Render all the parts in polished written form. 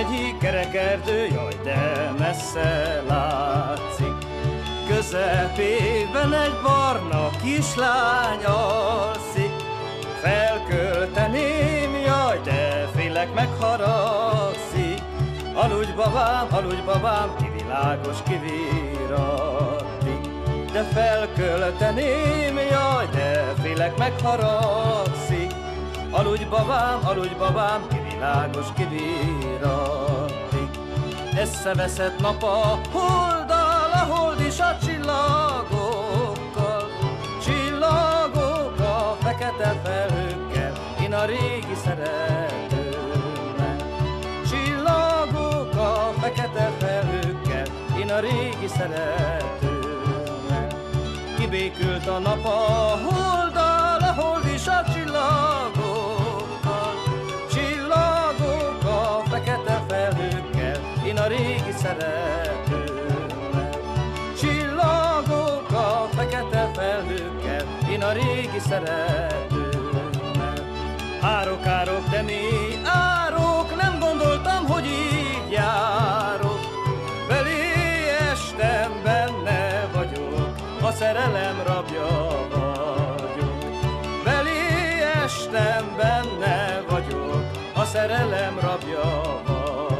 hegyi kerek erdő, jaj, de messze látszik. Közepében egy barna kislány alszik. Felkölteném, jaj, de félek megharagszik. Aludj babám, kivilágos, kivirattik. De felkölteném, jaj, de félek megharagszik. Aludj babám, kivilágos, kivirattik. Összeveszett nap a holddal, a hold is a csillagokkal. Csillagok a fekete felhőkkel, én a régi szeretőmmel. Csillagok a fekete felhőkkel, én a régi szeretőmmel. Kibékült a nap a holddal, a hold is a csillagokkal. Csillagok a fekete felhőkkel, én a régi szeretőmmel. Csillagok a fekete felhőkkel, én a régi szeretőmmel. Árok, de mi árok, nem gondoltam, hogy így járok. Belé estem, benne vagyok, a szerelem rabja vagyok. Belé estem, benne vagyok, a szerelem rabja vagyok.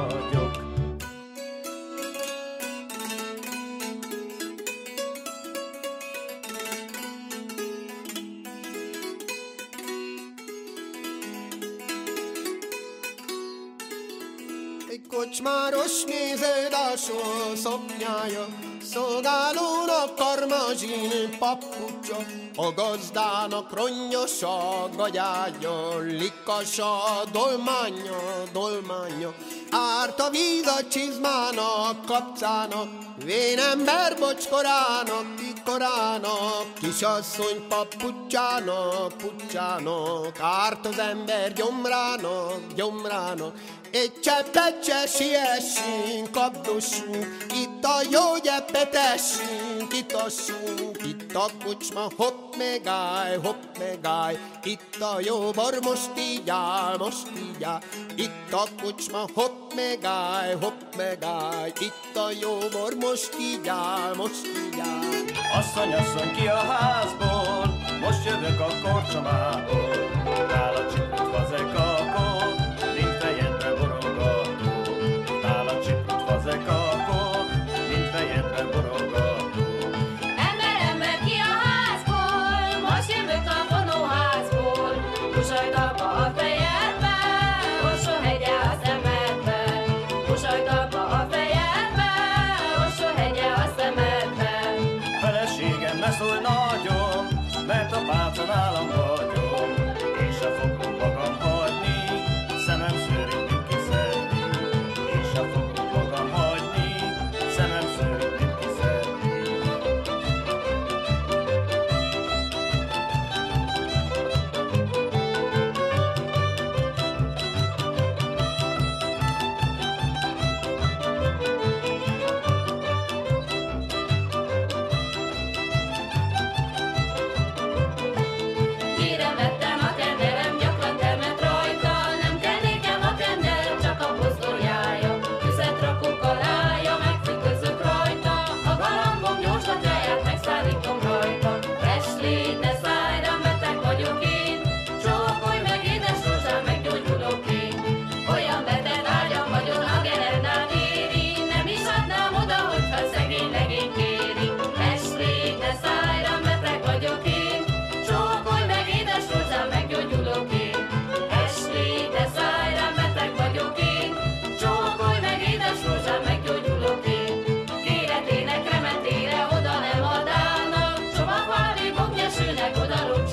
Kocsmáros néződ alsó szoknyája, szolgálónak karmazsin papucsa, a gazdának rongyos a gagyája, likas a dolmánya. Árt a víz a csizmának, kapcának, vénember bocskorának, ikorának, kisasszony papucsának, árt az ember gyomrának. Egy cseppet se siessünk, kapdossunk, itt a jó gyeppet essünk, itassunk, itt a kocsma, hopp megáll, itt a jó bor, most így áll, itt a kocsma, hopp megáll, itt a jó bor, most így áll. Asszony, ki a házból, most jövök a korcsomából, nála csiput fazekakó, mint fejedbe borogató, nála csiput fazekakó, mint fejedbe borogató. Ember, ki a házból, most jövök a vonóházból, húsajt abba a fejedbe, ossó hegye a szemedbe, húsajt abba a fejedbe, ossó hegye a szemedbe. Feleségem, ne szólj nagyon, mert a pálca nálam vagyok, és se fogom magam hagyni, szemem szőrét mint kiszedni, és se fogom magam hagyni, szemem szőrét mint kiszedni. Mire vettem a kenderem, gyakran termett rajta, nem kell nékem a kender, csak a pozdorjája. Tüzet rakok alája, megfüggözök rajta, a galambom gyors a tejet, megszállítom rajta. Esli, ne szállj rám, beteg vagyok én, csókolj meg édes rózsám, meggyógyulok én. Olyan beteg ágyam vagyok, a gerendát éri, nem is adnám oda, hogyha szegény legény kéri. Esli, ne szállj rám, beteg vagyok én, csókolj meg édes rózsám, meggyógyulok én. Esli, ne szállj rám, beteg vagyok én, csókolj meg édes rózsám, meggyógyulok én. Kéretének remetére oda nem adának, csomagvalami boknyesőnek oda